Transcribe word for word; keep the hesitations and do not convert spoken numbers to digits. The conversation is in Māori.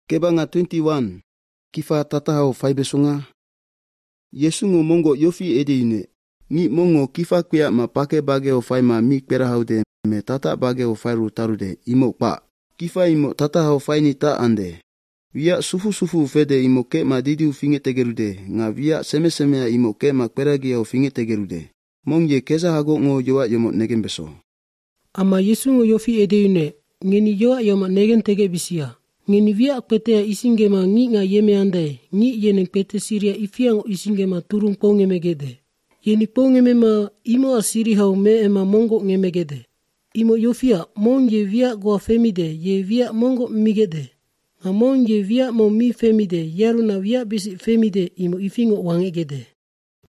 Kebanga twenty-one. Kifa tatahau fai besunga. Yesu ngo mongo yofi ede ine. Mi mongo kifa kwea ma pake bage o fai ma mi pera haude me tata bage o fai rutarude imo pa. Kifa imo tatahau fai ni ta ande. Via sufu sufu fede imo ke ma didi ufinge tegerude. Nga via seme semea imo ke ma pera gia ufinge tegerude. Mong ye keza hago ngo yoa yomo negen beso. Ama Yesu ngo yofi ede ine. Ngeni yoa yomo negen tege bisia. Ngeni via petea isingema ngi nga yeme ande. Ngi yeneng pete siria ifiang isingema turung ponge megede. Yeni ponge mema imo asiri hau me ema mongo ngemegede. Imo yofia mon ye via goa femide ye via mongo migede. Nga mon ye via mo mi femide yaru na via bisi femide imo ifingo wangegede.